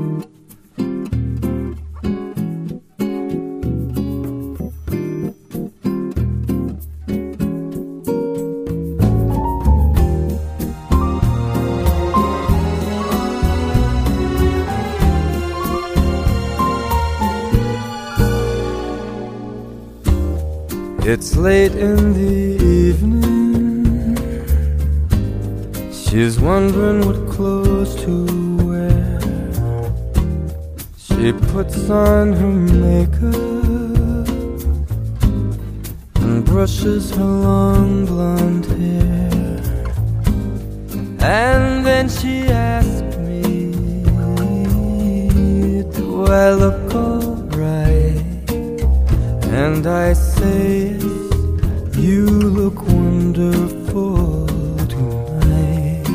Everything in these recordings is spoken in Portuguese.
It's late in the evening. She's wondering what clothes to wear. She puts on her makeup and brushes her long blonde hair. And then she asks me, do I look alright? And I say, you look wonderful tonight.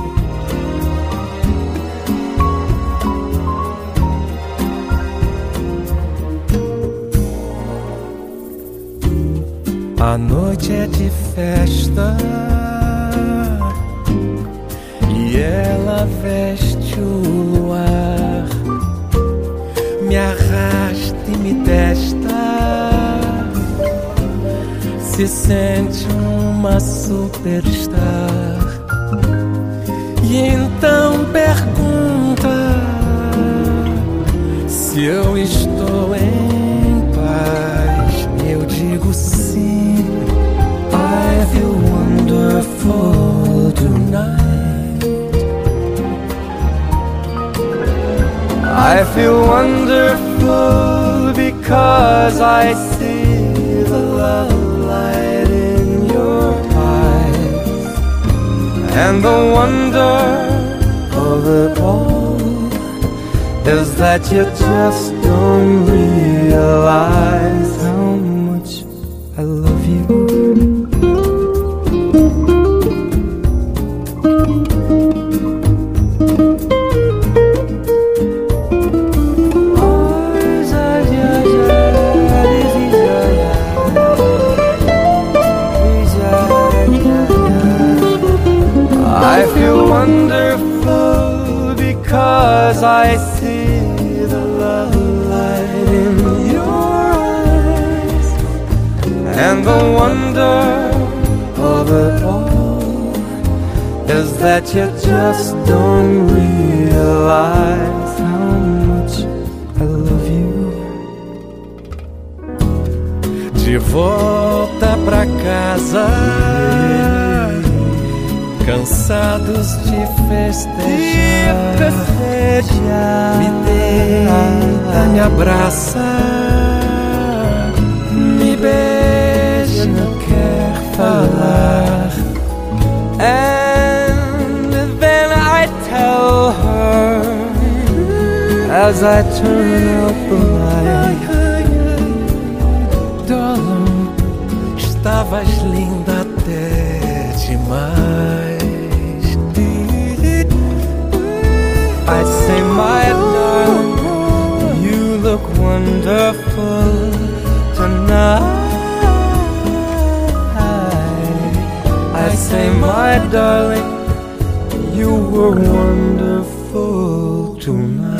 A noite é de festa e ela veste o luar, me arrasta e me testa. Se sente uma superstar e então pergunta se eu estou em paz. Eu digo sim. I feel wonderful tonight. I feel wonderful because I see the love light in your eyes, and the wonder of it all is that you just don't realize how much I love you. I feel wonderful because I see the love light in your eyes, and the wonder of it all is that you just don't realize how much I love you. De volta pra casa, cansados de festejar, me deita, me abraça, me beija, não quer falar. And then I tell her as I turn out the light, darling, estavas linda até demais. I say, my darling, you look wonderful tonight. I say, my darling, you were wonderful tonight.